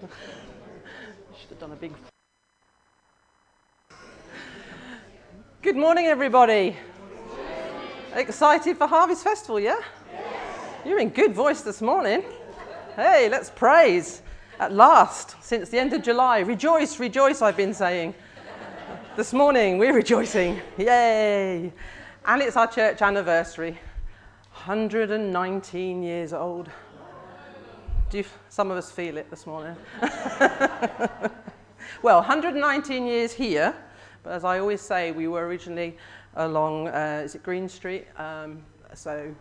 Should have done a big... Good morning, everybody. Excited for Harvest Festival, yeah? You're in good voice this morning. Hey, let's praise. At last, since the end of July. Rejoice, rejoice, I've been saying. This morning, we're rejoicing. Yay. And it's our church anniversary. 119 years old. Some of us feel it this morning. Well, 119 years here, but as I always say, we were originally along, is it Green Street? So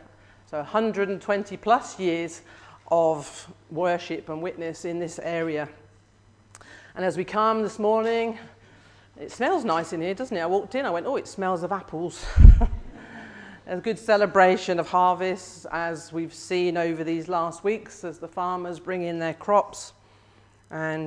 120 plus years of worship and witness in this area. And as we come this morning, it smells nice in here, doesn't it? I walked in, I went, oh, it smells of apples. A good celebration of harvest, as we've seen over these last weeks, as the farmers bring in their crops. And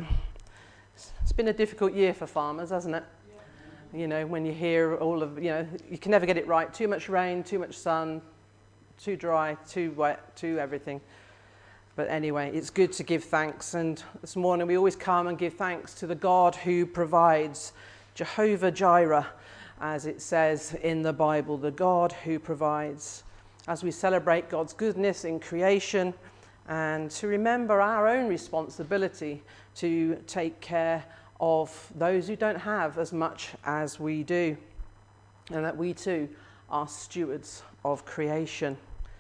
it's been a difficult year for farmers, hasn't it? Yeah. You know, when you hear all of, you can never get it right. Too much rain, too much sun, too dry, too wet, too everything. But anyway, it's good to give thanks. And this morning we always come and give thanks to the God who provides, Jehovah Jireh, as it says in the Bible, the God who provides, as we celebrate God's goodness in creation and to remember our own responsibility to take care of those who don't have as much as we do, and that we too are stewards of creation.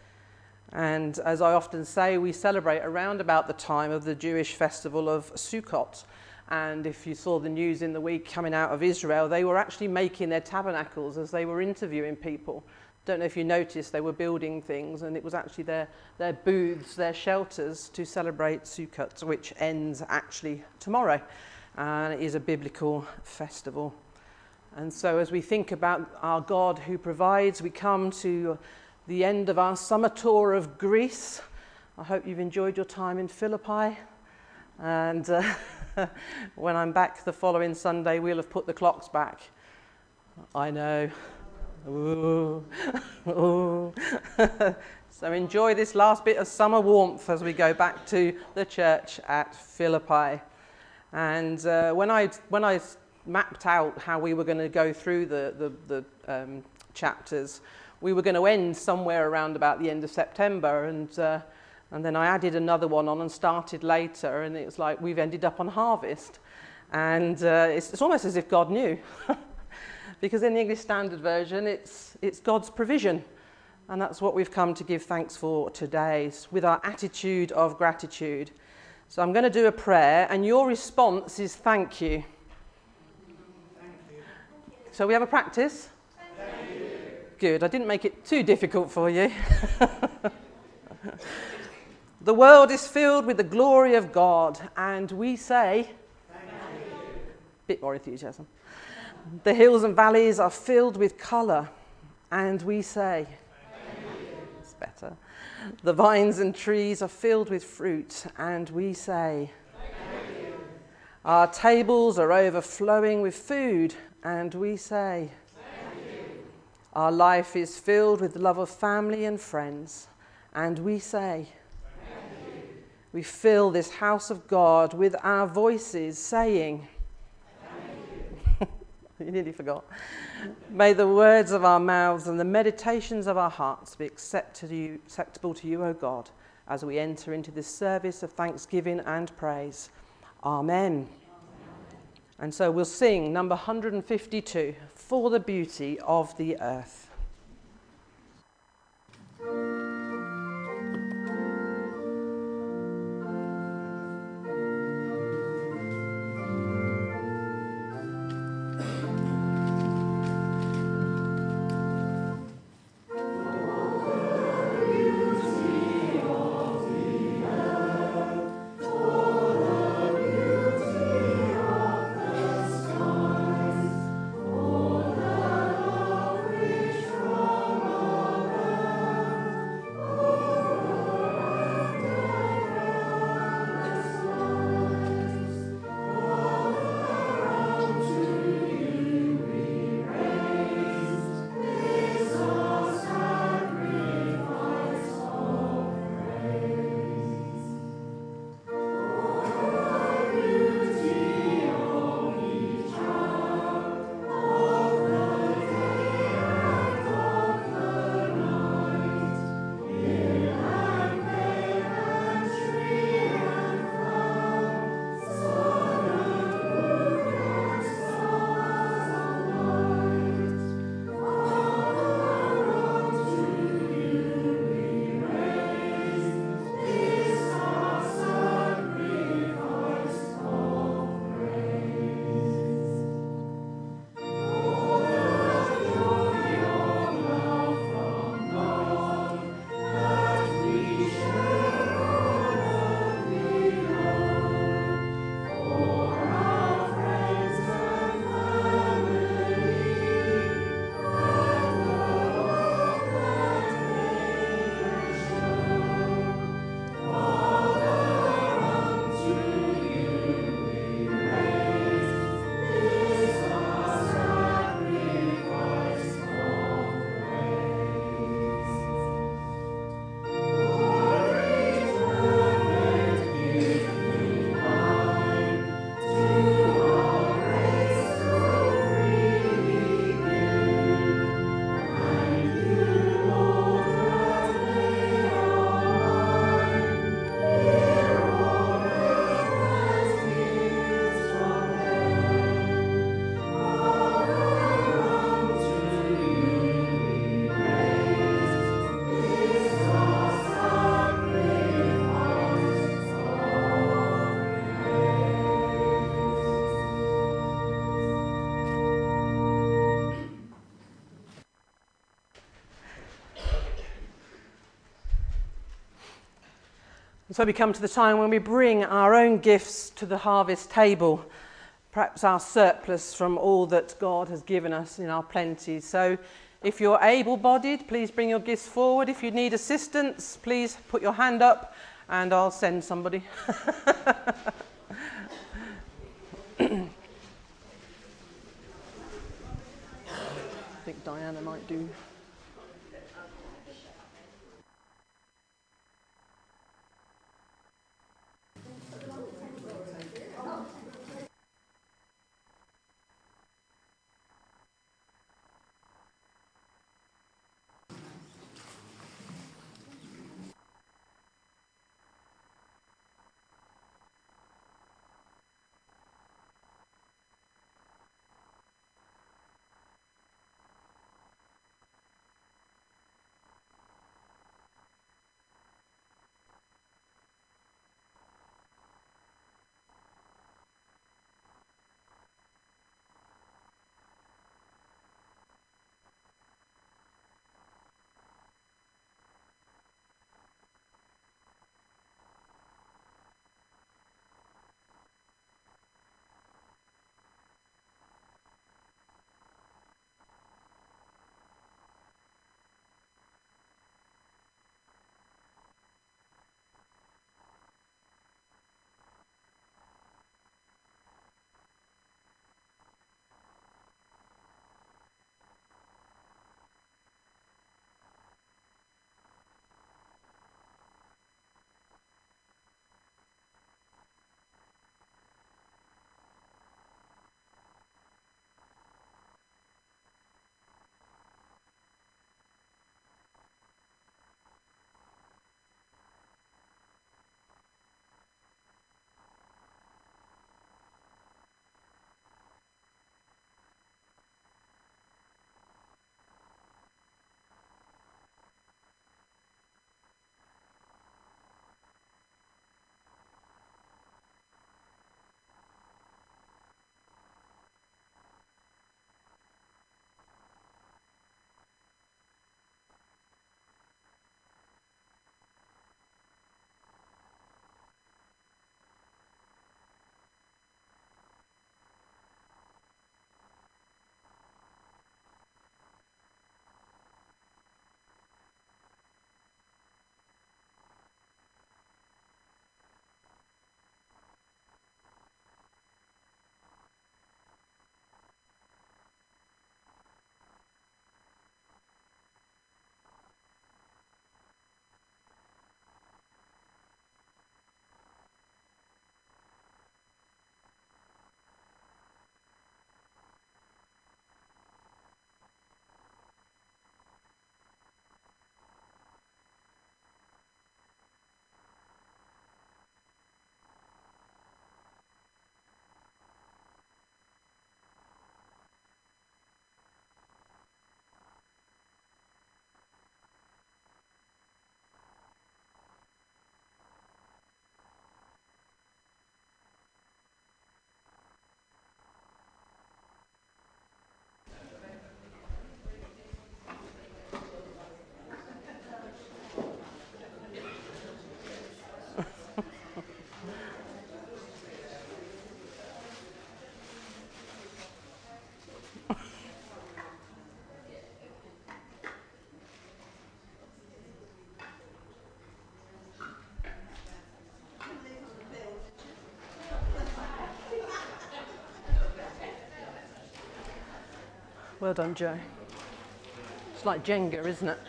And as I often say, we celebrate around about the time of the Jewish festival of Sukkot. And if you saw the news in the week coming out of Israel, they were actually making their tabernacles as they were interviewing people. Don't know if you noticed, they were building things, and it was actually their booths, their shelters to celebrate Sukkot, which ends actually tomorrow. And it is a biblical festival. And so as we think about our God who provides, we come to the end of our summer tour of Greece. I hope you've enjoyed your time in Philippi. And when I'm back the following Sunday, we'll have put the clocks back. I know. Ooh. Ooh. So enjoy this last bit of summer warmth as we go back to the church at Philippi. And when I mapped out how we were going to go through the chapters, we were going to end somewhere around about the end of September, and then I added another one on and started later, and it was like we've ended up on harvest. And it's almost as if God knew. Because in the English Standard Version, it's God's provision. And that's what we've come to give thanks for today, with our attitude of gratitude. So I'm going to do a prayer, and your response is thank you. Thank you. So we have a practice? Thank you. Good, I didn't make it too difficult for you. The world is filled with the glory of God, and we say, thank you. Bit more enthusiasm. The hills and valleys are filled with colour, and we say, thank you. It's better. The vines and trees are filled with fruit, and we say, thank you. Our tables are overflowing with food, and we say, thank you. Our life is filled with the love of family and friends, and we say, we fill this house of God with our voices saying, thank you. You nearly forgot. May the words of our mouths and the meditations of our hearts be acceptable to you, O God, as we enter into this service of thanksgiving and praise. Amen. And so we'll sing number 152, For the Beauty of the Earth. Which So we come to the time when we bring our own gifts to the harvest table, perhaps our surplus from all that God has given us in our plenty. So if you're able-bodied, please bring your gifts forward. If you need assistance, please put your hand up and I'll send somebody. I think Diana might do. Well done, Joe. It's like Jenga, isn't it?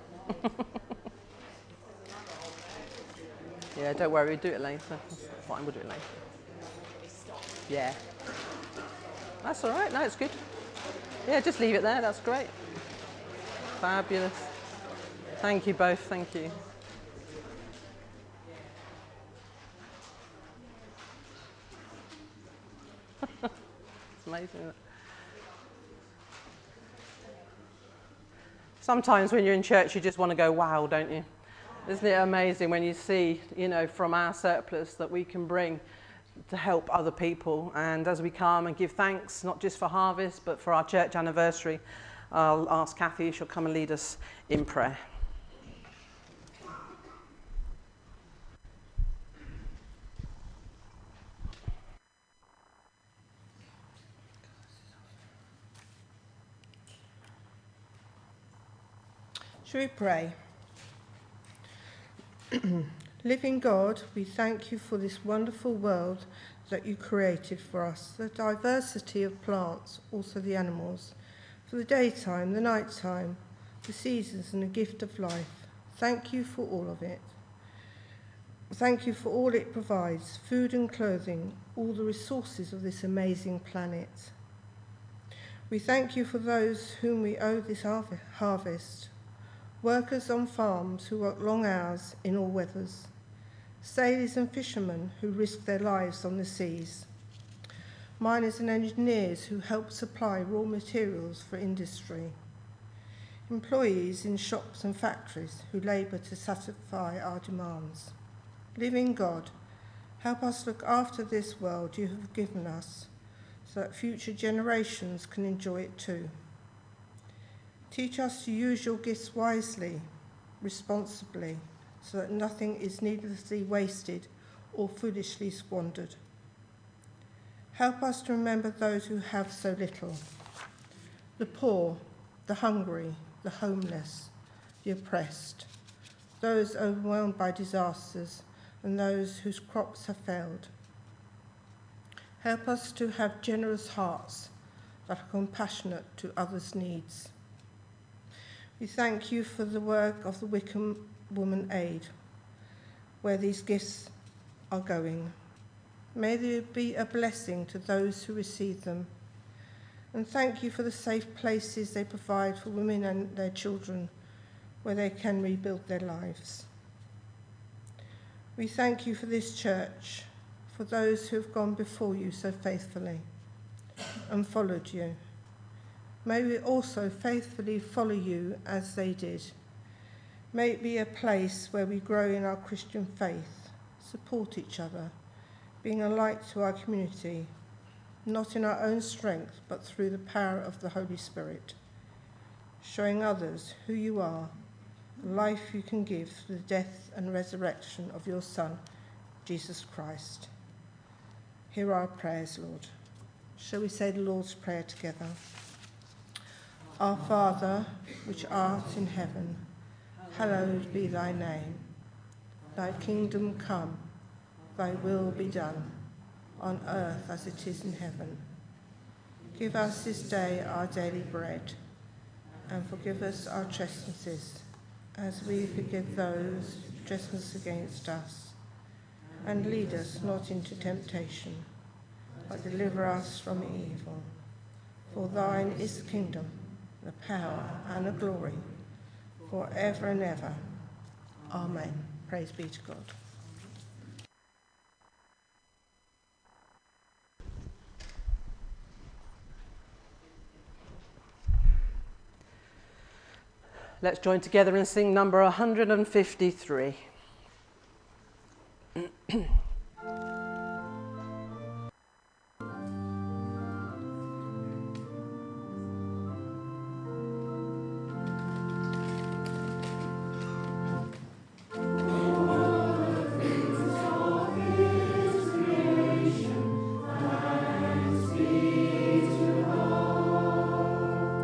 Yeah, don't worry, we'll do it later. That's fine, we'll do it later. Yeah. That's all right, no, it's good. Yeah, just leave it there, that's great. Fabulous. Thank you both, thank you. It's amazing, isn't it? Sometimes when you're in church, you just want to go, wow, don't you? Isn't it amazing when you see, you know, from our surplus that we can bring to help other people? And as we come and give thanks, not just for harvest, but for our church anniversary, I'll ask Kathy, she'll come and lead us in prayer. Shall we pray? Living God, we thank you for this wonderful world that you created for us, the diversity of plants, also the animals, for the daytime, the nighttime, the seasons and the gift of life. Thank you for all of it. Thank you for all it provides, food and clothing, all the resources of this amazing planet. We thank you for those whom we owe this harvest, workers on farms who work long hours in all weathers, sailors and fishermen who risk their lives on the seas, miners and engineers who help supply raw materials for industry, employees in shops and factories who labour to satisfy our demands. Living God, help us look after this world you have given us so that future generations can enjoy it too. Teach us to use your gifts wisely, responsibly, so that nothing is needlessly wasted or foolishly squandered. Help us to remember those who have so little, the poor, the hungry, the homeless, the oppressed, those overwhelmed by disasters, and those whose crops have failed. Help us to have generous hearts that are compassionate to others' needs. We thank you for the work of the Wickham Woman Aid, where these gifts are going. May they be a blessing to those who receive them. And thank you for the safe places they provide for women and their children, where they can rebuild their lives. We thank you for this church, for those who have gone before you so faithfully and followed you. May we also faithfully follow you as they did. May it be a place where we grow in our Christian faith, support each other, being a light to our community, not in our own strength, but through the power of the Holy Spirit, showing others who you are, the life you can give through the death and resurrection of your Son, Jesus Christ. Hear our prayers, Lord. Shall we say the Lord's Prayer together? Our Father, which art in heaven, hallowed be thy name. Thy kingdom come, thy will be done, on earth as it is in heaven. Give us this day our daily bread, and forgive us our trespasses, as we forgive those who trespass against us. And lead us not into temptation, but deliver us from evil. For thine is the kingdom, the power, and the glory, forever and ever. Amen. Praise be to God. Let's join together and sing number 153.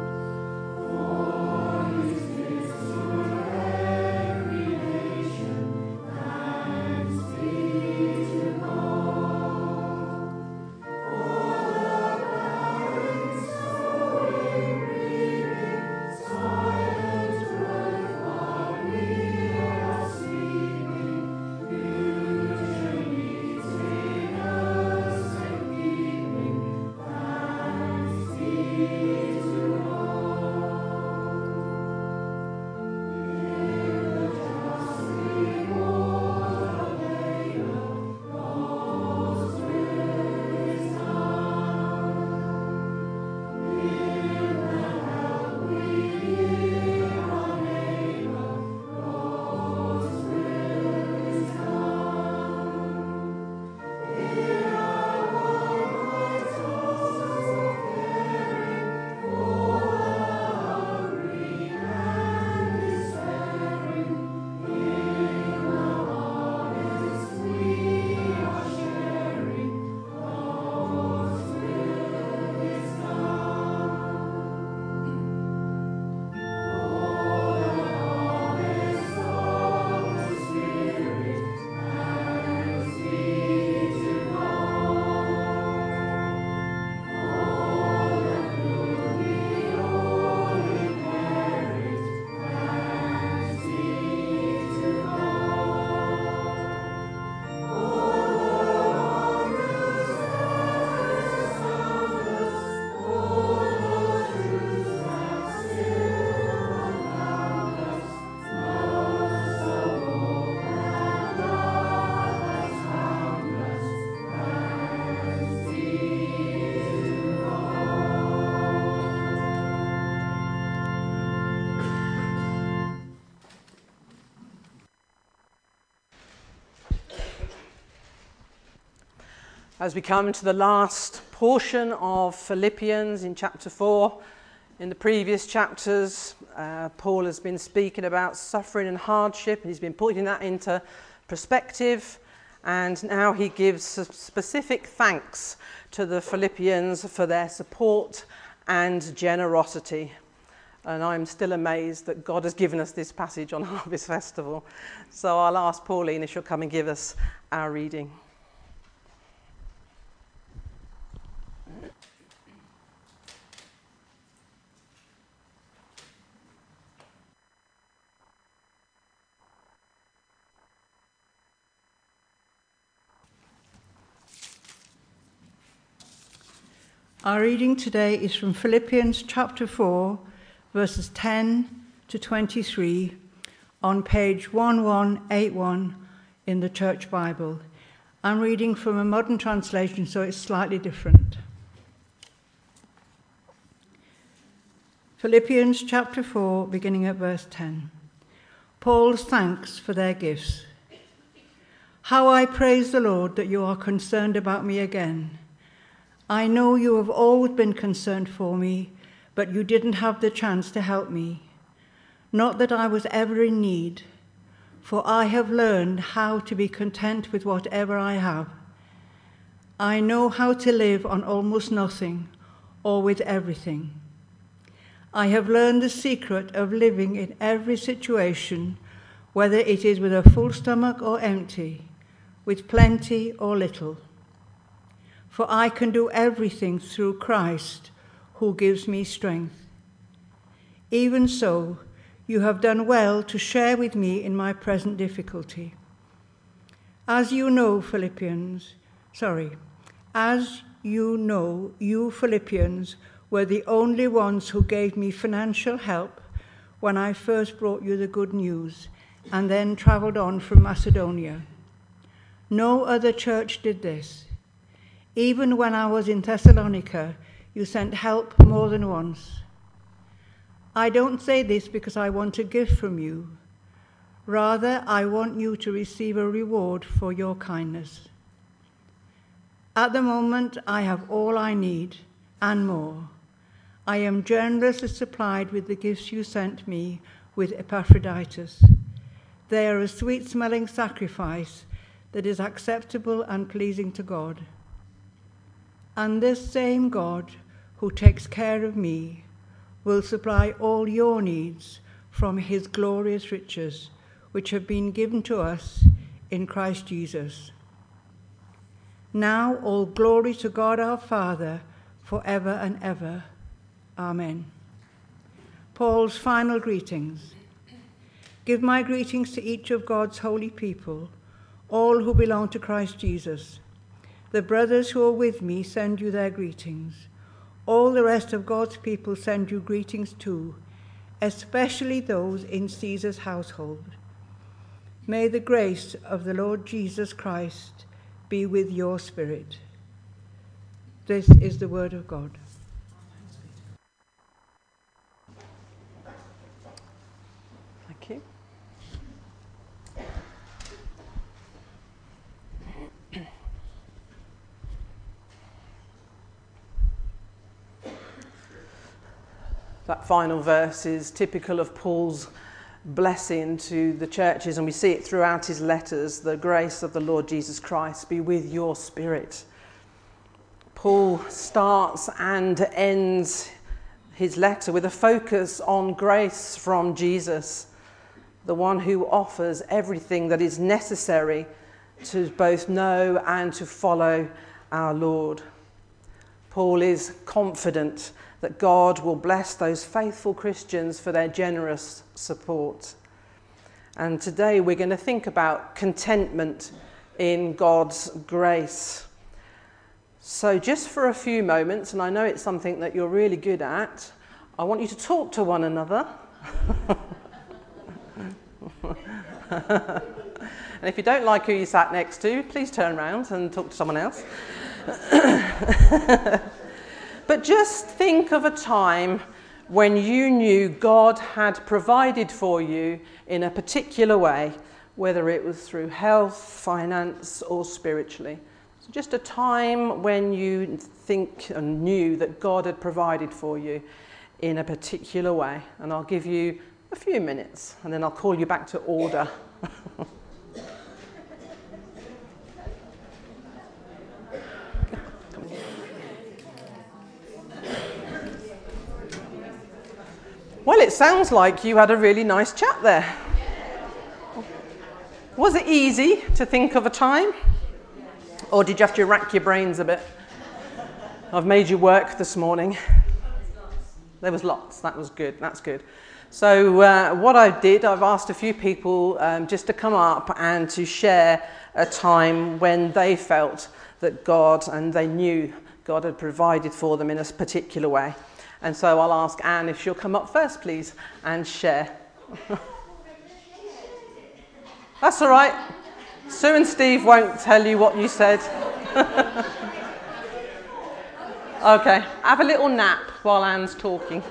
Creation As we come to the last portion of Philippians in chapter 4, in the previous chapters, Paul has been speaking about suffering and hardship, and he's been putting that into perspective, and now he gives specific thanks to the Philippians for their support and generosity. And I'm still amazed that God has given us this passage on Harvest Festival. So I'll ask Pauline if she'll come and give us our reading. Our reading today is from Philippians chapter 4, verses 10 to 23, on page 1181 in the Church Bible. I'm reading from a modern translation, so it's slightly different. Philippians chapter 4, beginning at verse 10. Paul's thanks for their gifts. How I praise the Lord that you are concerned about me again. I know you have always been concerned for me, but you didn't have the chance to help me. Not that I was ever in need, for I have learned how to be content with whatever I have. I know how to live on almost nothing or with everything. I have learned the secret of living in every situation, whether it is with a full stomach or empty, with plenty or little. For I can do everything through Christ, who gives me strength. Even so, you have done well to share with me in my present difficulty. As you know, you Philippians were the only ones who gave me financial help when I first brought you the good news and then traveled on from Macedonia. No other church did this. Even when I was in Thessalonica, you sent help more than once. I don't say this because I want a gift from you. Rather, I want you to receive a reward for your kindness. At the moment, I have all I need and more. I am generously supplied with the gifts you sent me with Epaphroditus. They are a sweet-smelling sacrifice that is acceptable and pleasing to God. And this same God who takes care of me will supply all your needs from his glorious riches, which have been given to us in Christ Jesus. Now all glory to God our Father forever and ever. Amen. Paul's final greetings. Give my greetings to each of God's holy people, all who belong to Christ Jesus. The brothers who are with me send you their greetings. All the rest of God's people send you greetings too, especially those in Caesar's household. May the grace of the Lord Jesus Christ be with your spirit. This is the word of God. Thank you. That final verse is typical of Paul's blessing to the churches, and we see it throughout his letters. The grace of the Lord Jesus Christ be with your spirit. Paul starts and ends his letter with a focus on grace from Jesus, the one who offers everything that is necessary to both know and to follow our Lord. Paul is confident that God will bless those faithful Christians for their generous support. And today we're going to think about contentment in God's grace. So just for a few moments, and I know it's something that you're really good at, I want you to talk to one another. And if you don't like who you sat next to, please turn around and talk to someone else. But just think of a time when you knew God had provided for you in a particular way, whether it was through health, finance, or spiritually. So just a time when you think and knew that God had provided for you in a particular way. And I'll give you a few minutes and then I'll call you back to order. Well, it sounds like you had a really nice chat there. Was it easy to think of a time? Or did you have to rack your brains a bit? I've made you work this morning. There was lots. That was good. That's good. So what I've asked a few people just to come up and to share a time when they felt that God, and they knew God had provided for them in a particular way. And so I'll ask Anne if she'll come up first, please, and share. That's all right. Sue and Steve won't tell you what you said. Okay, have a little nap while Anne's talking.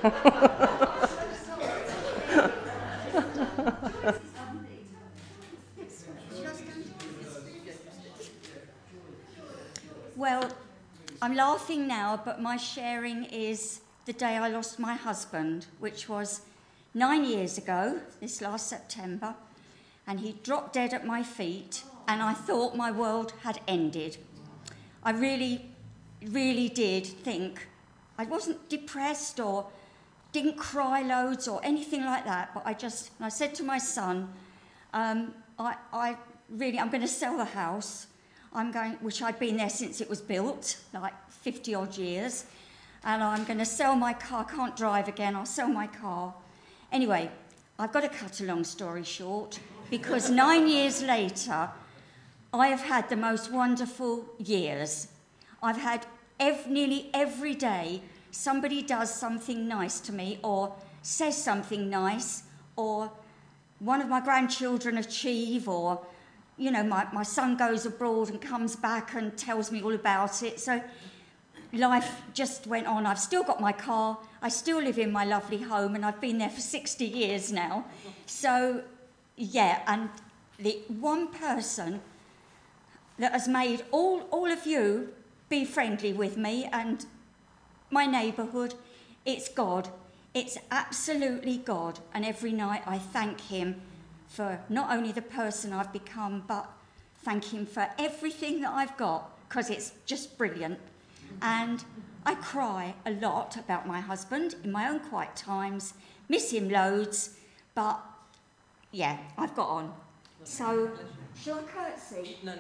Well, I'm laughing now, but my sharing is the day I lost my husband, which was 9 years ago, this last September, and he dropped dead at my feet, and I thought my world had ended. I really, really did think. I wasn't depressed or didn't cry loads or anything like that, but I said to my son, I'm going to sell the house. Which I'd been there since it was built, like 50 odd years, and I'm going to sell my car. I can't drive again. I'll sell my car. Anyway, I've got to cut a long story short, because 9 years later, I have had the most wonderful years. I've had nearly every day somebody does something nice to me or says something nice, or one of my grandchildren achieve, or my son goes abroad and comes back and tells me all about it. So life just went on. I've still got my car. I still live in my lovely home, and I've been there for 60 years now. So, yeah, and the one person that has made all of you be friendly with me and my neighbourhood, it's God. It's absolutely God. And every night I thank him for not only the person I've become, but thank him for everything that I've got, because it's just brilliant. And I cry a lot about my husband in my own quiet times, miss him loads, but yeah, I've got on. So, shall I curtsy? No.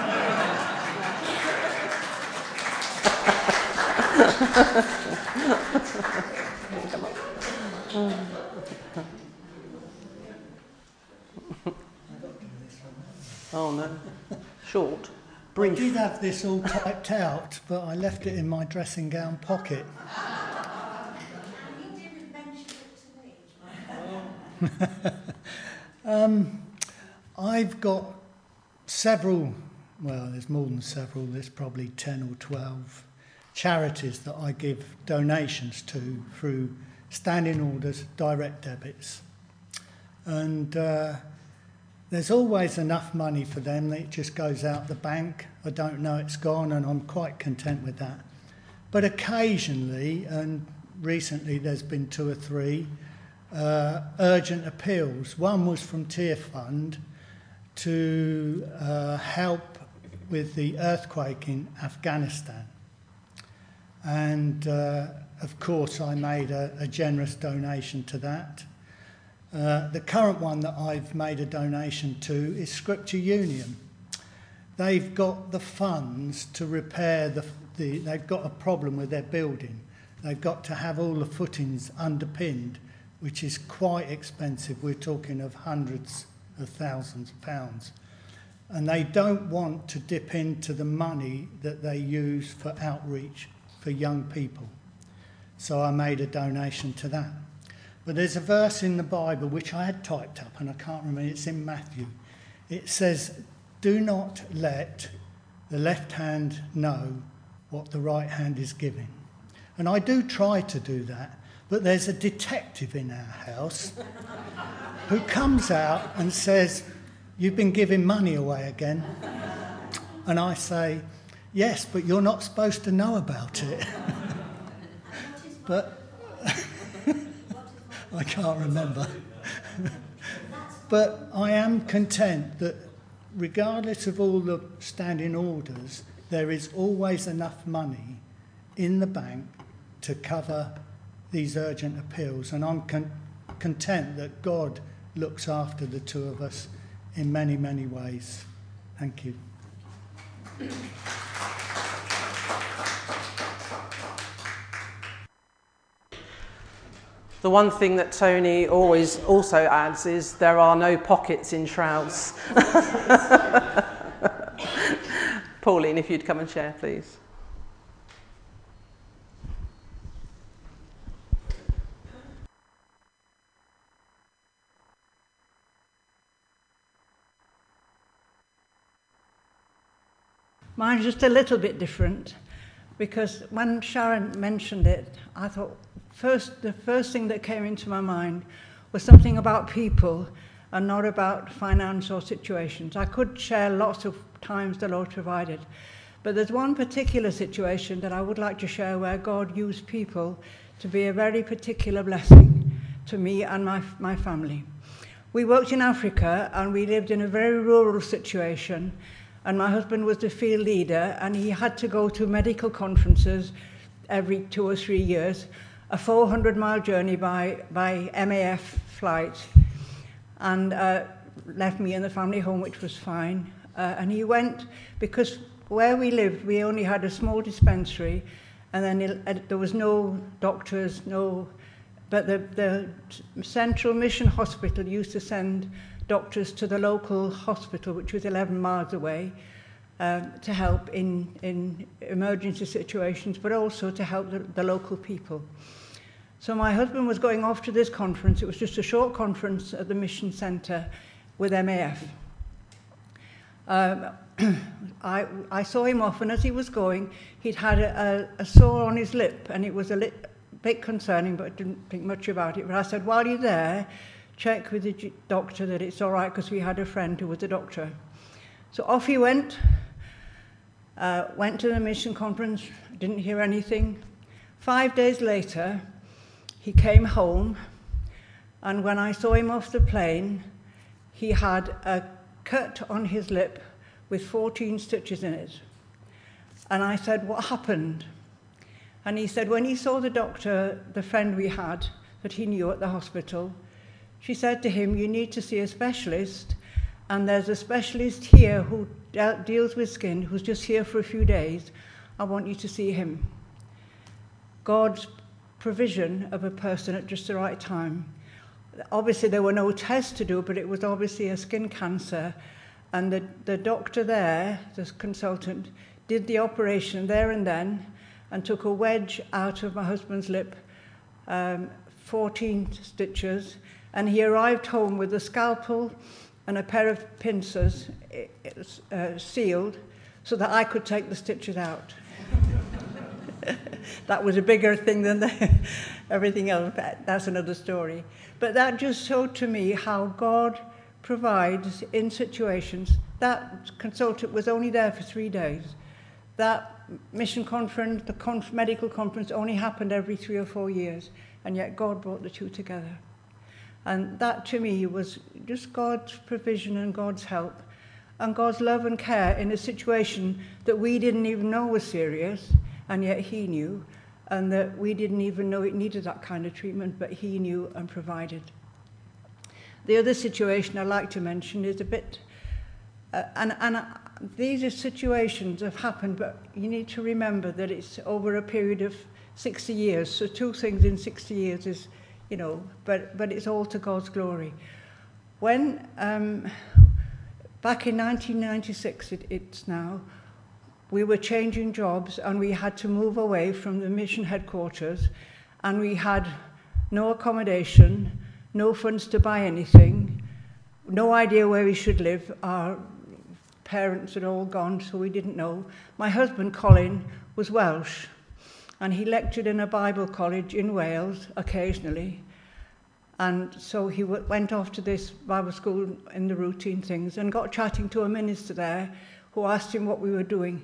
Oh no, short, brief. I did have this all typed out, but I left it in my dressing gown pocket. You didn't mention it to me. I've got several, well, there's more than several, there's probably 10 or 12 charities that I give donations to through standing orders, direct debits. And there's always enough money for them that it just goes out the bank. I don't know it's gone, and I'm quite content with that. But occasionally, and recently there's been 2 or 3 urgent appeals. One was from Tear Fund to help with the earthquake in Afghanistan. And of course I made a generous donation to that. The current one that I've made a donation to is Scripture Union. They've got the funds to repair they've got a problem with their building. They've got to have all the footings underpinned, which is quite expensive. We're talking of hundreds of thousands of pounds. And they don't want to dip into the money that they use for outreach for young people. So I made a donation to that. But there's a verse in the Bible which I had typed up, and I can't remember, it's in Matthew. It says, "Do not let the left hand know what the right hand is giving." And I do try to do that, but there's a detective in our house who comes out and says, "You've been giving money away again." And I say, Yes, but you're not supposed to know about it. But I can't remember. But I am content that regardless of all the standing orders, there is always enough money in the bank to cover these urgent appeals. And I'm content that God looks after the two of us in many, many ways. Thank you. The one thing that Tony always also adds is there are no pockets in shrouds. Pauline, if you'd come and share, please. Mine's just a little bit different, because when Sharon mentioned it, I thought the first thing that came into my mind was something about people and not about finance or situations. I could share lots of times the Lord provided, but there's one particular situation that I would like to share where God used people to be a very particular blessing to me and my family. We worked in Africa and we lived in a very rural situation, and my husband was the field leader and he had to go to medical conferences every 2 or 3 years, a 400-mile journey by MAF flight, and left me in the family home, which was fine. And he went, because where we lived, we only had a small dispensary, and then there was no doctors, but the Central Mission Hospital used to send doctors to the local hospital, which was 11 miles away, to help in emergency situations, but also to help the local people. So my husband was going off to this conference. It was just a short conference at the mission centre with MAF. I saw him off, and as he was going, he'd had a sore on his lip, and it was a bit concerning, but I didn't think much about it. But I said, while you're there, check with the doctor that it's all right, because we had a friend who was a doctor. So off he went to the mission conference, didn't hear anything. 5 days later, he came home, and when I saw him off the plane, he had a cut on his lip with 14 stitches in it. And I said, what happened? And he said, when he saw the doctor, the friend we had that he knew at the hospital, she said to him, you need to see a specialist, and there's a specialist here who deals with skin, who's just here for a few days. I want you to see him. God's provision of a person at just the right time. Obviously, there were no tests to do, but it was obviously a skin cancer. And the doctor there, the consultant, did the operation there and then and took a wedge out of my husband's lip, 14 stitches, and he arrived home with a scalpel and a pair of pincers sealed so that I could take the stitches out. That was a bigger thing than everything else. That's another story. But that just showed to me how God provides in situations. That consultant was only there for 3 days. That mission conference, the medical conference, only happened every 3 or 4 years, and yet God brought the two together. And that to me was just God's provision and God's help and God's love and care in a situation that we didn't even know was serious, and yet he knew, and that we didn't even know it needed that kind of treatment, but he knew and provided. The other situation I'd like to mention is a bit, these situations have happened, but you need to remember that it's over a period of 60 years. So 2 things in 60 years is, but it's all to God's glory. When, back in 1996, it's now, we were changing jobs and we had to move away from the mission headquarters, and we had no accommodation, no funds to buy anything, no idea where we should live. Our parents had all gone, so we didn't know. My husband, Colin, was Welsh, and he lectured in a Bible college in Wales occasionally. And so he went off to this Bible school in the routine things and got chatting to a minister there who asked him what we were doing.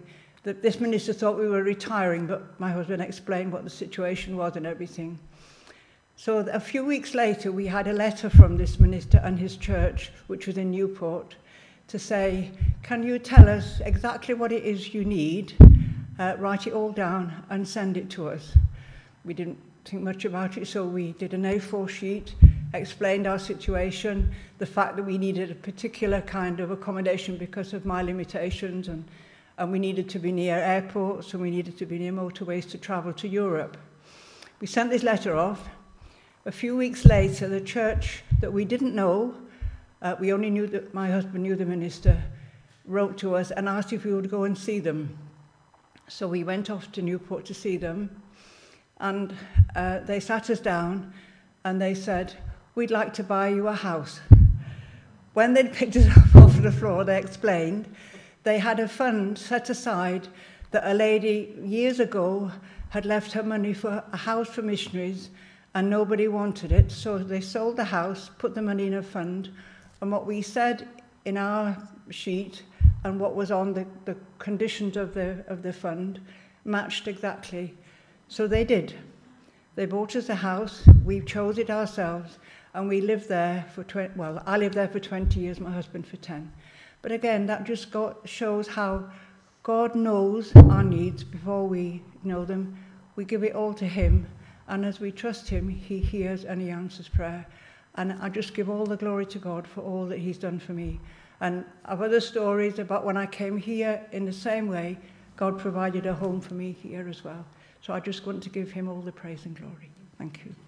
This minister thought we were retiring, but my husband explained what the situation was and everything. So a few weeks later, we had a letter from this minister and his church, which was in Newport, to say, can you tell us exactly what it is you need, write it all down and send it to us. We didn't think much about it, so we did an A4 sheet, explained our situation, the fact that we needed a particular kind of accommodation because of my limitations, and we needed to be near airports and we needed to be near motorways to travel to Europe. We sent this letter off. A few weeks later, the church that we didn't know, we only knew that my husband knew the minister, wrote to us and asked if we would go and see them. So we went off to Newport to see them, and they sat us down and they said, we'd like to buy you a house. When they'd picked us up off the floor, they explained they had a fund set aside that a lady years ago had left her money for a house for missionaries and nobody wanted it, so they sold the house, put the money in a fund, and what we said in our sheet and what was on the conditions of the fund matched exactly. So they did. They bought us a house, we chose it ourselves, and we lived there for I lived there for 20 years, my husband for 10. But again, that just shows how God knows our needs before we know them. We give it all to him, and as we trust him, he hears and he answers prayer. And I just give all the glory to God for all that he's done for me. And I've other stories about when I came here in the same way, God provided a home for me here as well. So I just want to give him all the praise and glory. Thank you.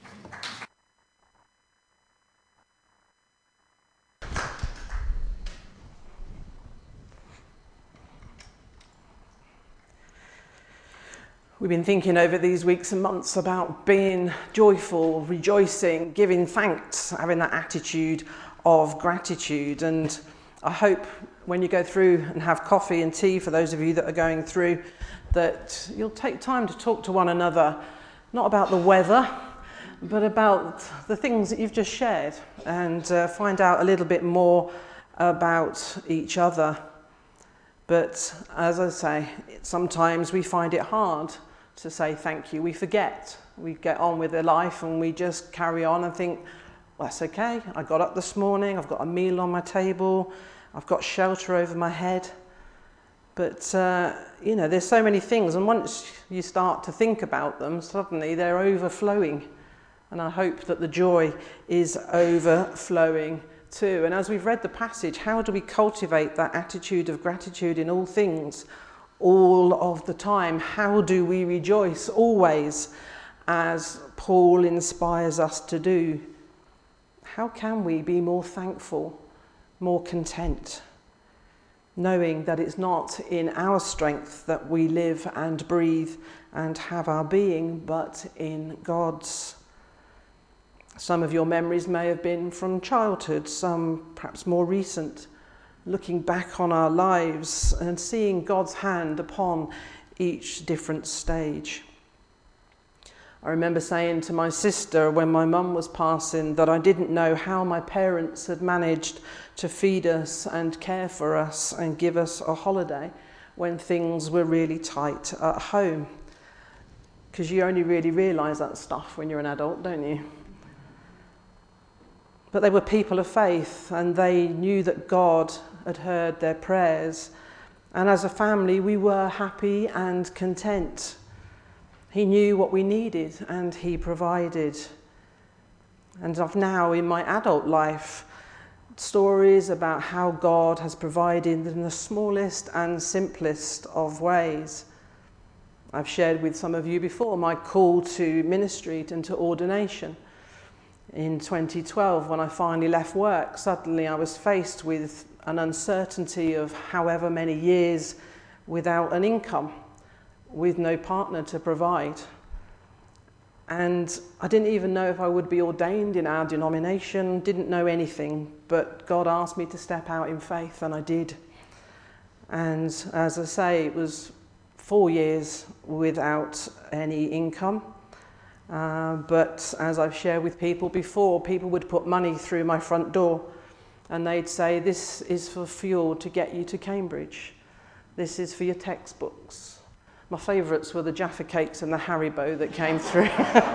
We've been thinking over these weeks and months about being joyful, rejoicing, giving thanks, having that attitude of gratitude. And I hope when you go through and have coffee and tea, for those of you that are going through, that you'll take time to talk to one another, not about the weather, but about the things that you've just shared, and find out a little bit more about each other. But as I say, sometimes we find it hard to say thank you. We forget. We get on with their life and we just carry on and think, well, that's okay. I got up this morning, I've got a meal on my table, I've got shelter over my head. But, there's so many things, and once you start to think about them, suddenly they're overflowing. And I hope that the joy is overflowing too. And as we've read the passage, how do we cultivate that attitude of gratitude in all things, all of the time? How do we rejoice always, as Paul inspires us to do? How can we be more thankful, more content, knowing that it's not in our strength that we live and breathe and have our being, but in God's? Some of your memories may have been from childhood, some perhaps more recent, looking back on our lives and seeing God's hand upon each different stage. I remember saying to my sister when my mum was passing that I didn't know how my parents had managed to feed us and care for us and give us a holiday when things were really tight at home. Because you only really realise that stuff when you're an adult, don't you? But they were people of faith, and they knew that God had heard their prayers. And as a family, we were happy and content. He knew what we needed, and he provided. And I've now, in my adult life, stories about how God has provided in the smallest and simplest of ways. I've shared with some of you before my call to ministry and to ordination. In 2012, when I finally left work, suddenly I was faced with an uncertainty of however many years without an income, with no partner to provide. And I didn't even know if I would be ordained in our denomination, didn't know anything, but God asked me to step out in faith, and I did. And as I say, it was 4 years without any income. But as I've shared with people before, people would put money through my front door and they'd say, this is for fuel to get you to Cambridge. This is for your textbooks. My favourites were the Jaffa Cakes and the Haribo that came through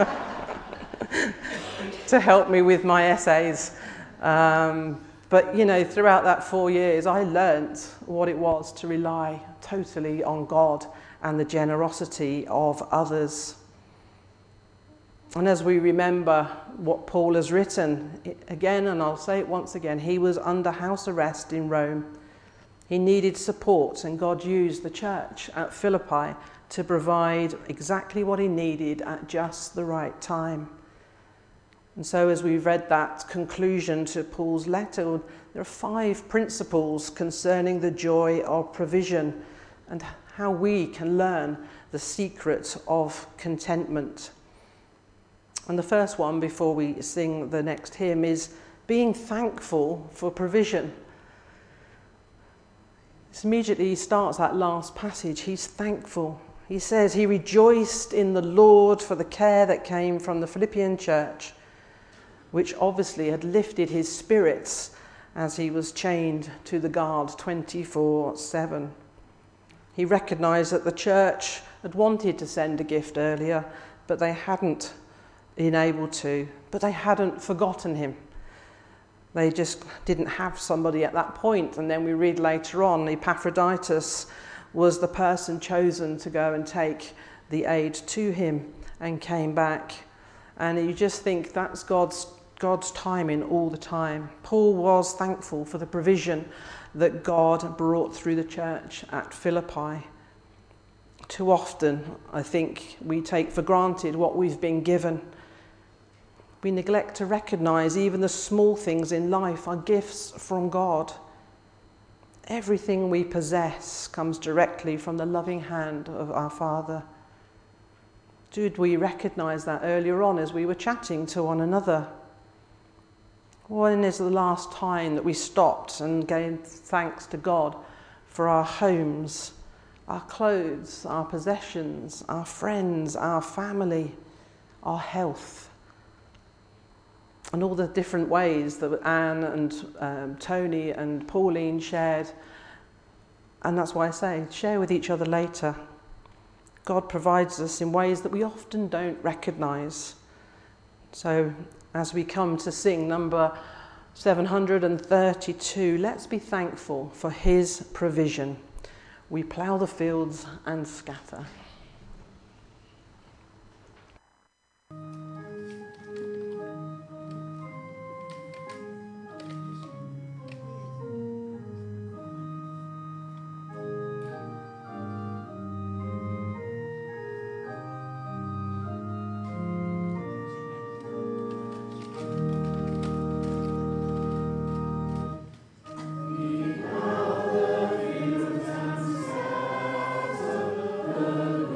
to help me with my essays. But, you know, throughout that 4 years, I learnt what it was to rely totally on God and the generosity of others. And as we remember what Paul has written, again, and I'll say it once again, he was under house arrest in Rome. He needed support, and God used the church at Philippi to provide exactly what he needed at just the right time. And so as we've read that conclusion to Paul's letter, there are 5 principles concerning the joy of provision and how we can learn the secret of contentment. And the first one, before we sing the next hymn, is being thankful for provision. This immediately starts that last passage. He's thankful. He says he rejoiced in the Lord for the care that came from the Philippian church, which obviously had lifted his spirits as he was chained to the guard 24/7. He recognised that the church had wanted to send a gift earlier, but they hadn't been able to. But they hadn't forgotten him. They just didn't have somebody at that point. And then we read later on, Epaphroditus was the person chosen to go and take the aid to him and came back. And you just think that's God's timing all the time. Paul was thankful for the provision that God brought through the church at Philippi. Too often, I think, we take for granted what we've been given. We neglect to recognise even the small things in life are gifts from God. Everything we possess comes directly from the loving hand of our Father. Did we recognise that earlier on as we were chatting to one another? When is the last time that we stopped and gave thanks to God for our homes, our clothes, our possessions, our friends, our family, our health, and all the different ways that Anne and Tony and Pauline shared? And that's why I say, share with each other later. God provides us in ways that we often don't recognise. So as we come to sing number 732, let's be thankful for his provision. We plough the fields and scatter. We plough the fields and scatter the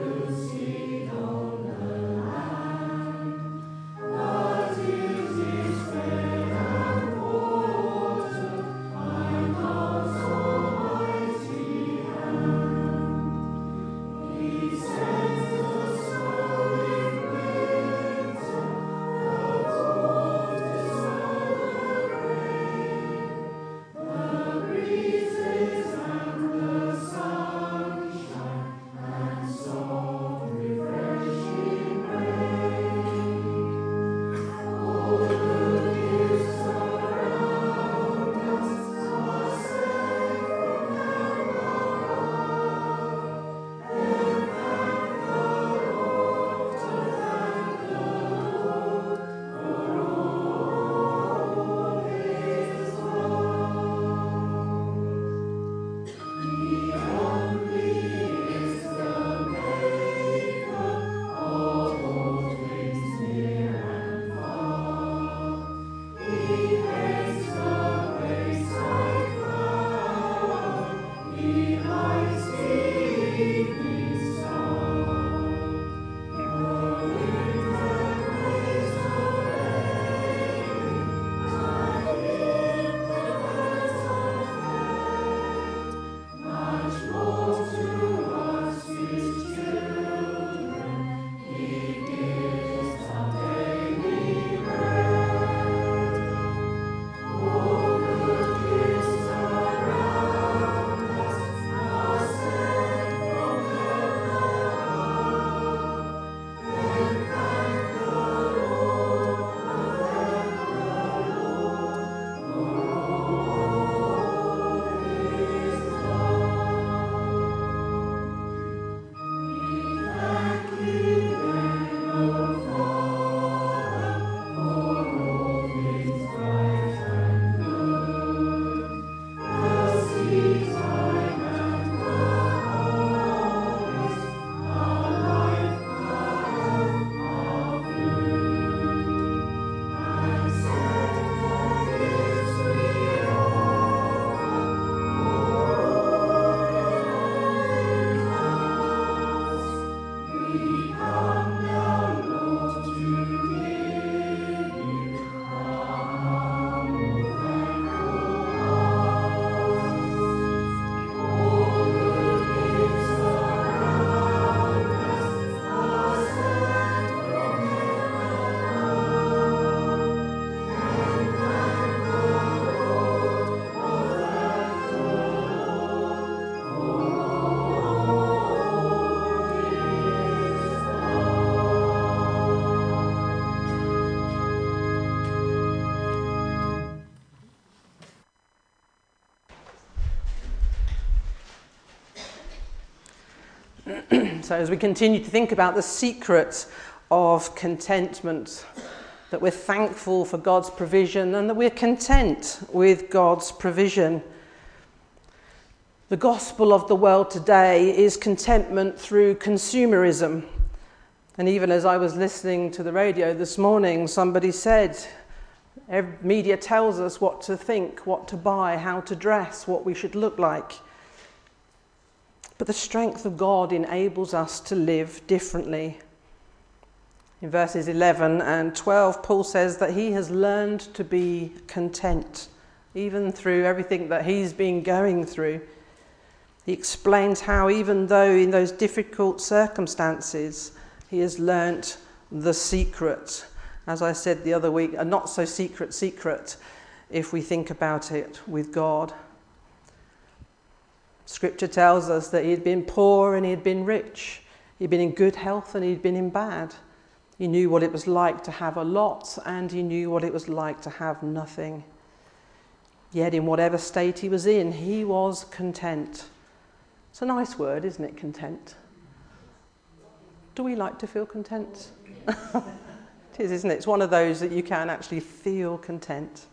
So as we continue to think about the secret of contentment, that we're thankful for God's provision and that we're content with God's provision. The gospel of the world today is contentment through consumerism. And even as I was listening to the radio this morning, somebody said, media tells us what to think, what to buy, how to dress, what we should look like. But the strength of God enables us to live differently. In verses 11 and 12, Paul says that he has learned to be content, even through everything that he's been going through. He explains how even though in those difficult circumstances, he has learnt the secret. As I said the other week, a not so secret if we think about it with God. Scripture tells us that he had been poor and he had been rich. He'd been in good health and he'd been in bad. He knew what it was like to have a lot and he knew what it was like to have nothing. Yet in whatever state he was in, he was content. It's a nice word, isn't it, content? Do we like to feel content? It is, isn't it? It's one of those that you can actually feel content.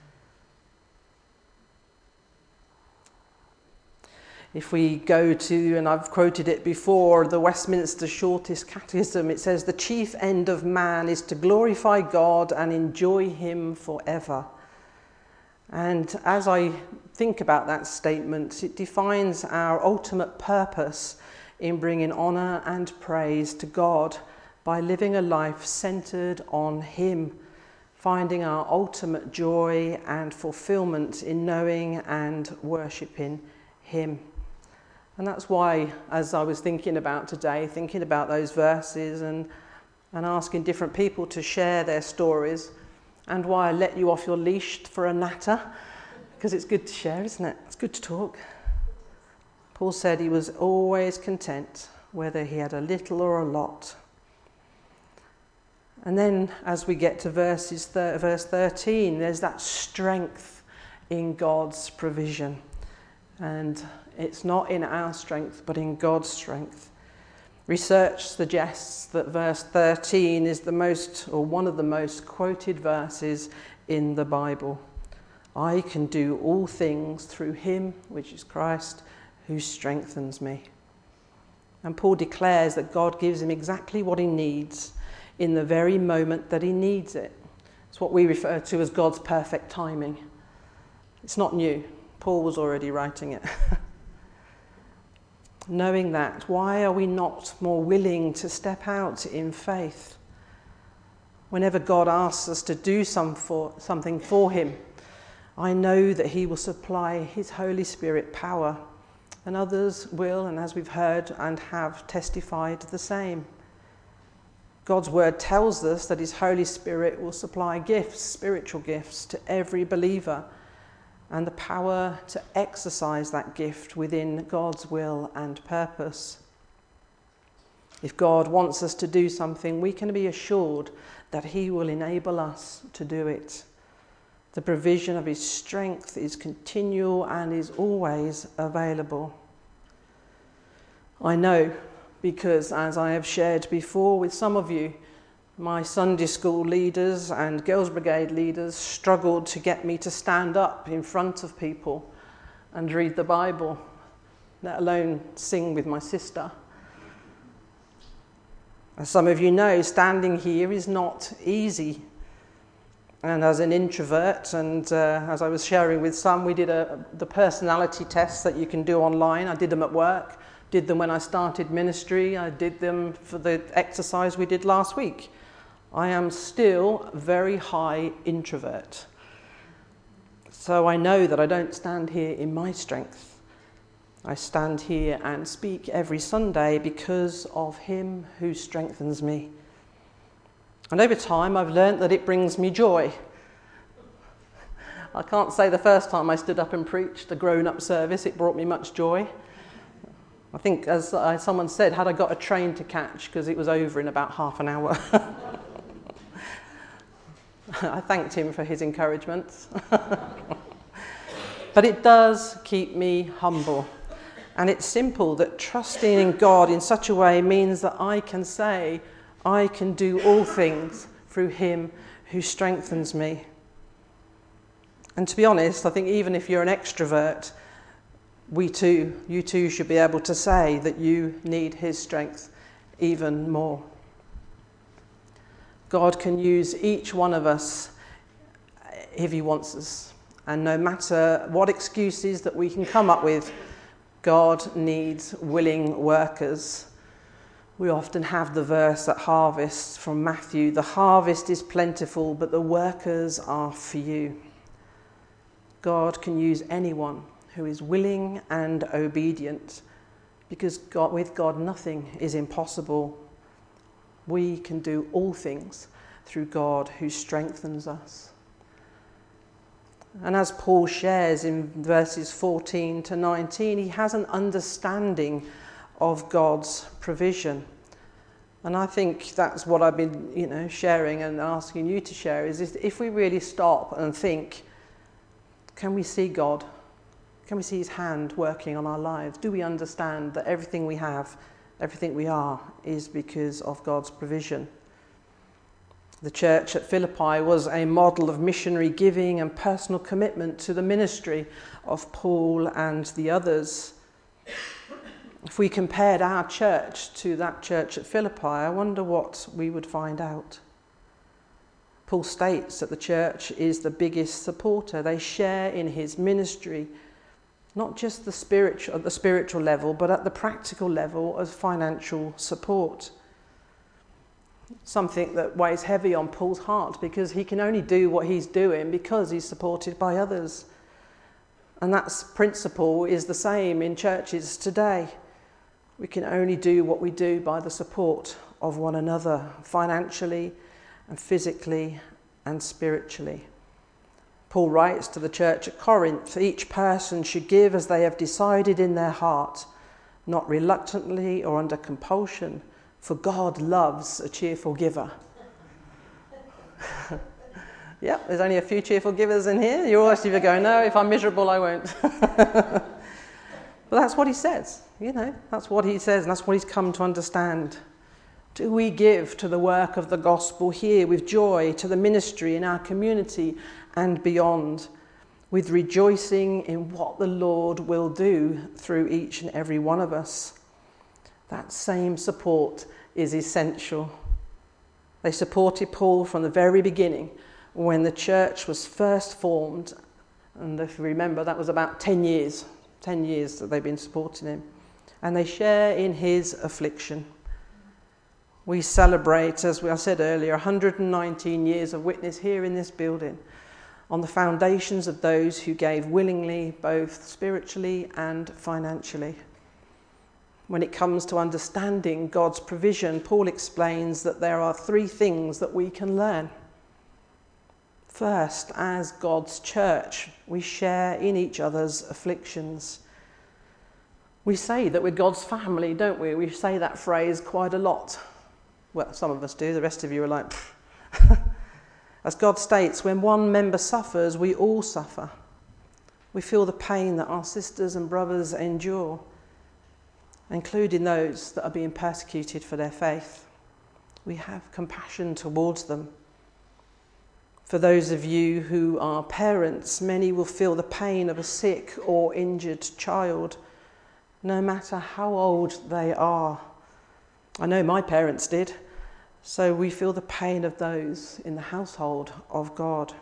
If we go to, and I've quoted it before, the Westminster Shortest Catechism, it says, "The chief end of man is to glorify God and enjoy him forever." And as I think about that statement, it defines our ultimate purpose in bringing honour and praise to God by living a life centred on him, finding our ultimate joy and fulfilment in knowing and worshipping him. And that's why, as I was thinking about today, thinking about those verses and asking different people to share their stories, and why I let you off your leash for a natter, because it's good to share, isn't it? It's good to talk. Paul said he was always content, whether he had a little or a lot. And then as we get to verse 13, there's that strength in God's provision. And it's not in our strength, but in God's strength. Research suggests that verse 13 is one of the most quoted verses in the Bible. I can do all things through him, which is Christ, who strengthens me. And Paul declares that God gives him exactly what he needs in the very moment that he needs it. It's what we refer to as God's perfect timing. It's not new. Paul was already writing it. Knowing that, why are we not more willing to step out in faith? Whenever God asks us to do something for him, I know that he will supply his Holy Spirit power, and others will, and as we've heard and have testified, the same. God's word tells us that his Holy Spirit will supply gifts, spiritual gifts, to every believer, and the power to exercise that gift within God's will and purpose. If God wants us to do something, we can be assured that he will enable us to do it. The provision of his strength is continual and is always available. I know, because as I have shared before with some of you, my Sunday school leaders and Girls' Brigade leaders struggled to get me to stand up in front of people and read the Bible, let alone sing with my sister. As some of you know, standing here is not easy. And as an introvert, and as I was sharing with some, we did the personality tests that you can do online. I did them at work, did them when I started ministry, I did them for the exercise we did last week. I am still a very high introvert. So I know that I don't stand here in my strength. I stand here and speak every Sunday because of him who strengthens me. And over time I've learnt that it brings me joy. I can't say the first time I stood up and preached a grown-up service, it brought me much joy. I think, as someone said, had I got a train to catch, because it was over in about half an hour. I thanked him for his encouragement. But it does keep me humble. And it's simple that trusting in God in such a way means that I can say, I can do all things through him who strengthens me. And to be honest, I think even if you're an extrovert, you too should be able to say that you need his strength even more. God can use each one of us if he wants us. And no matter what excuses that we can come up with, God needs willing workers. We often have the verse at harvest from Matthew, the harvest is plentiful, but the workers are few. God can use anyone who is willing and obedient, because with God nothing is impossible. We can do all things through God who strengthens us. And as Paul shares in verses 14 to 19, he has an understanding of God's provision. And I think that's what I've been, sharing and asking you to share, is if we really stop and think, can we see God? Can we see his hand working on our lives? Do we understand that everything we have, everything we are, is because of God's provision? The church at Philippi was a model of missionary giving and personal commitment to the ministry of Paul and the others. If we compared our church to that church at Philippi, I wonder what we would find out. Paul states that the church is the biggest supporter. They share in his ministry, not just at the spiritual level, but at the practical level of financial support. Something that weighs heavy on Paul's heart, because he can only do what he's doing because he's supported by others. And that principle is the same in churches today. We can only do what we do by the support of one another, financially and physically and spiritually. Paul writes to the church at Corinth, each person should give as they have decided in their heart, not reluctantly or under compulsion, for God loves a cheerful giver. Yeah, there's only a few cheerful givers in here. You're all actually going, no, if I'm miserable, I won't. But that's what he says, that's what he says, and that's what he's come to understand. Do we give to the work of the gospel here with joy, to the ministry in our community and beyond, with rejoicing in what the Lord will do through each and every one of us? That same support is essential. They supported Paul from the very beginning when the church was first formed. And if you remember, that was about 10 years that they've been supporting him. And they share in his affliction. We celebrate, as I said earlier, 119 years of witness here in this building on the foundations of those who gave willingly, both spiritually and financially. When it comes to understanding God's provision, Paul explains that there are 3 things that we can learn. First, as God's church, we share in each other's afflictions. We say that we're God's family, don't we? We say that phrase quite a lot. Well, some of us do, the rest of you are like, As God states, when one member suffers, we all suffer. We feel the pain that our sisters and brothers endure, including those that are being persecuted for their faith. We have compassion towards them. For those of you who are parents, many will feel the pain of a sick or injured child, no matter how old they are. I know my parents did, so we feel the pain of those in the household of God.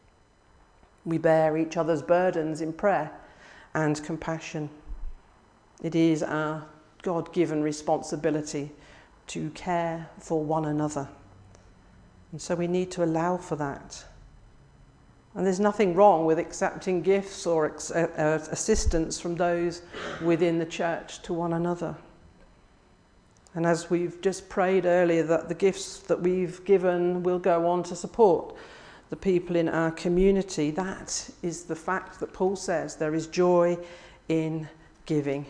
We bear each other's burdens in prayer and compassion. It is our God-given responsibility to care for one another. And so we need to allow for that. And there's nothing wrong with accepting gifts or assistance from those within the church to one another. And as we've just prayed earlier, that the gifts that we've given will go on to support the people in our community. That is the fact that Paul says there is joy in giving.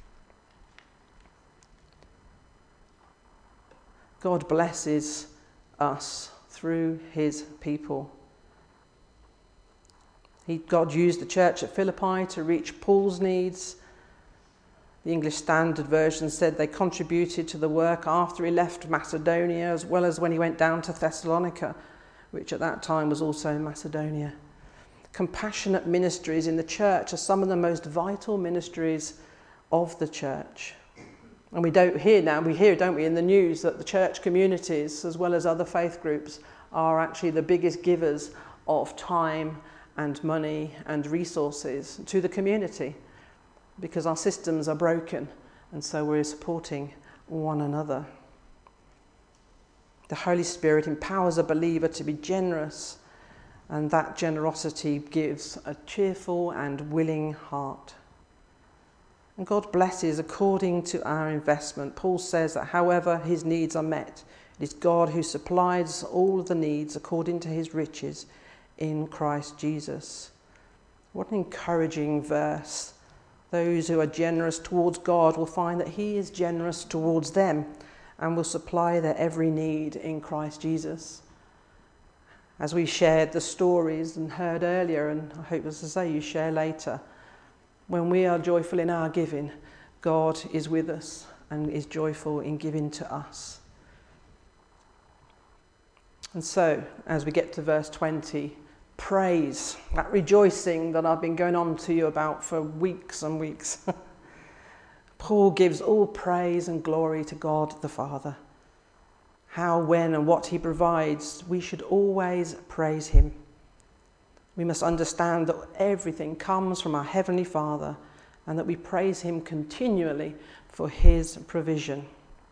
God blesses us through his people. God used the church at Philippi to reach Paul's needs. The English Standard Version said they contributed to the work after he left Macedonia, as well as when he went down to Thessalonica, which at that time was also Macedonia. Compassionate ministries in the church are some of the most vital ministries of the church. And we hear, don't we, in the news that the church communities, as well as other faith groups, are actually the biggest givers of time and money and resources to the community, because our systems are broken, and so we're supporting one another. The Holy Spirit empowers a believer to be generous, and that generosity gives a cheerful and willing heart. And God blesses according to our investment. Paul says that however his needs are met, it is God who supplies all the needs according to his riches in Christ Jesus. What an encouraging verse. Those who are generous towards God will find that he is generous towards them and will supply their every need in Christ Jesus. As we shared the stories and heard earlier, and I hope, as I say, you share later, when we are joyful in our giving, God is with us and is joyful in giving to us. And so, as we get to verse 20, praise, that rejoicing that I've been going on to you about for weeks and weeks. Paul gives all praise and glory to God the Father. How, when, and what he provides, we should always praise him. We must understand that everything comes from our Heavenly Father and that we praise him continually for his provision.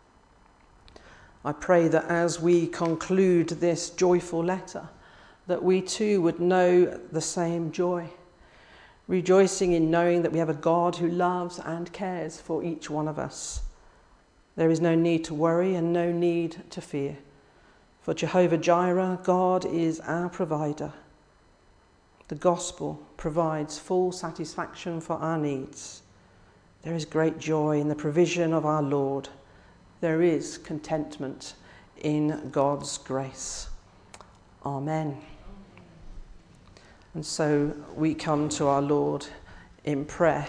I pray that as we conclude this joyful letter, that we too would know the same joy, rejoicing in knowing that we have a God who loves and cares for each one of us. There is no need to worry and no need to fear, for Jehovah Jireh, God is our provider. The gospel provides full satisfaction for our needs. There is great joy in the provision of our Lord. There is contentment in God's grace. Amen. And so we come to our Lord in prayer.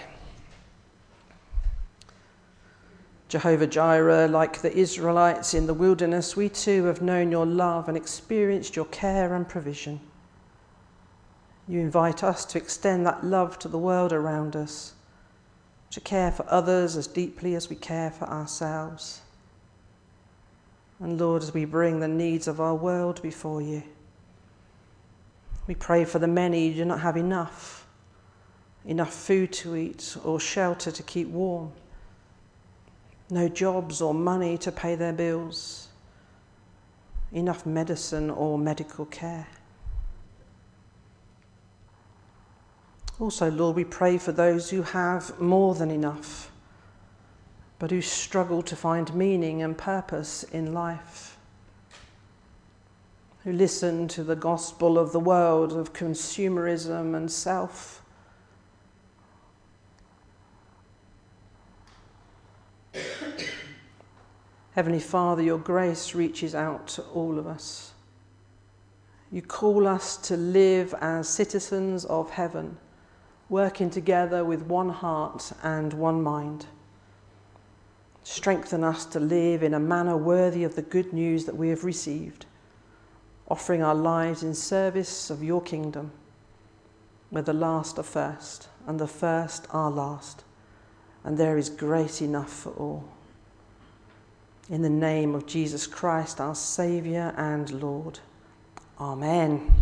Jehovah Jireh, like the Israelites in the wilderness, we too have known your love and experienced your care and provision. You invite us to extend that love to the world around us, to care for others as deeply as we care for ourselves. And Lord, as we bring the needs of our world before you, we pray for the many who do not have enough food to eat or shelter to keep warm, no jobs or money to pay their bills, enough medicine or medical care. Also, Lord, we pray for those who have more than enough, but who struggle to find meaning and purpose in life, who listen to the gospel of the world of consumerism and self. Heavenly Father, your grace reaches out to all of us. You call us to live as citizens of heaven, working together with one heart and one mind. Strengthen us to live in a manner worthy of the good news that we have received, offering our lives in service of your kingdom, where the last are first and the first are last, and there is grace enough for all. In the name of Jesus Christ, our Saviour and Lord. Amen.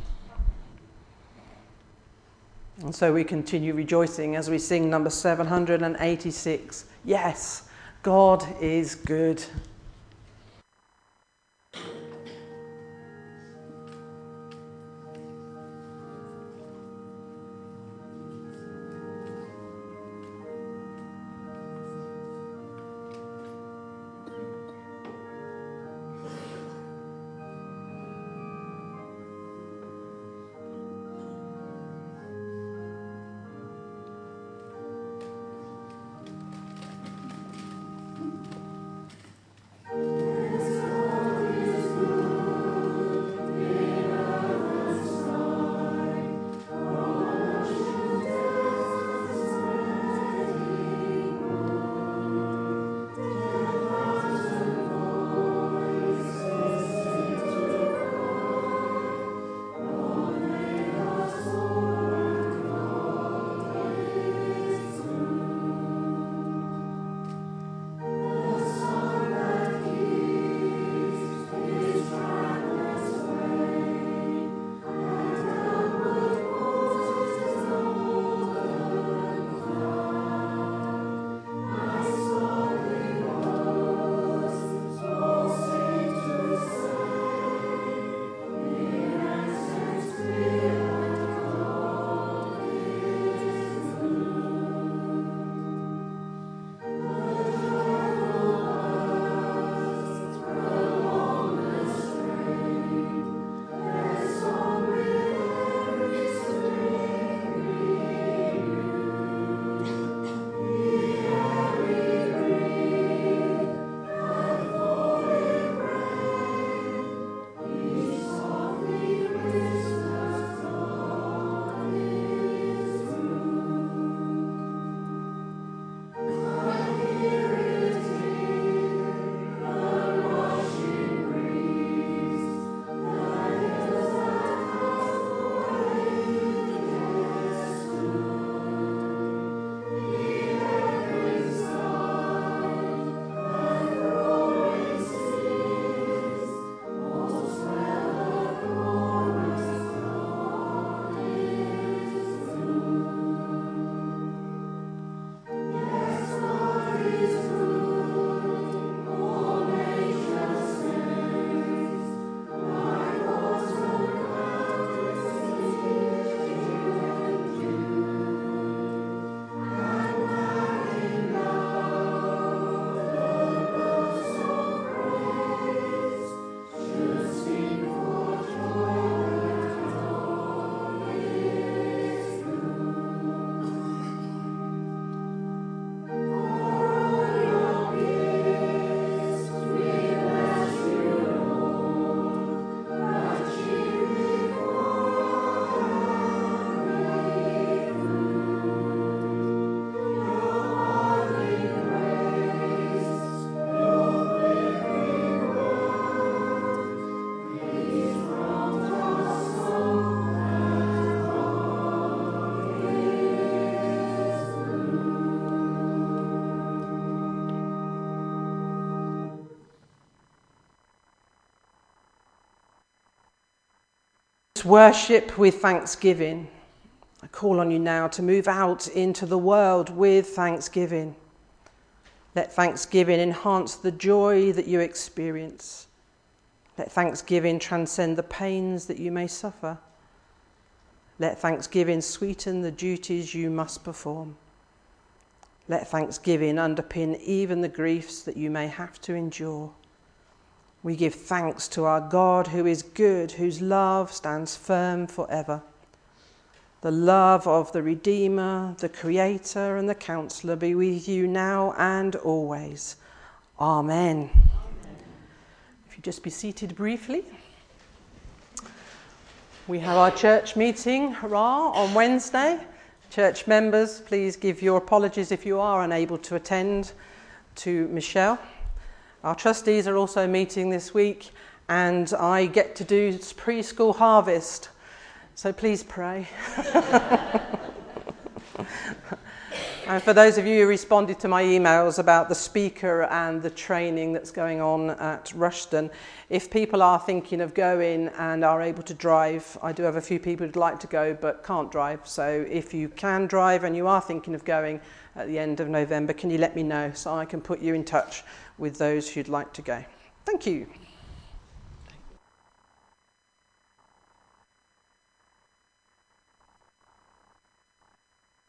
And so we continue rejoicing as we sing number 786. Yes, God is good. Worship with thanksgiving. I call on you now to move out into the world with thanksgiving. Let thanksgiving enhance the joy that you experience. Let thanksgiving transcend the pains that you may suffer. Let thanksgiving sweeten the duties you must perform. Let thanksgiving underpin even the griefs that you may have to endure. We give thanks to our God who is good, whose love stands firm forever. The love of the Redeemer, the Creator and the Counselor be with you now and always. Amen. If you just be seated briefly. We have our church meeting, hurrah, on Wednesday. Church members, please give your apologies if you are unable to attend to Michelle. Our trustees are also meeting this week, and I get to do preschool harvest, so please pray. And for those of you who responded to my emails about the speaker and the training that's going on at Rushden, if people are thinking of going and are able to drive, I do have a few people who'd like to go but can't drive, so if you can drive and you are thinking of going at the end of November, can you let me know so I can put you in touch with those who'd like to go? Thank you.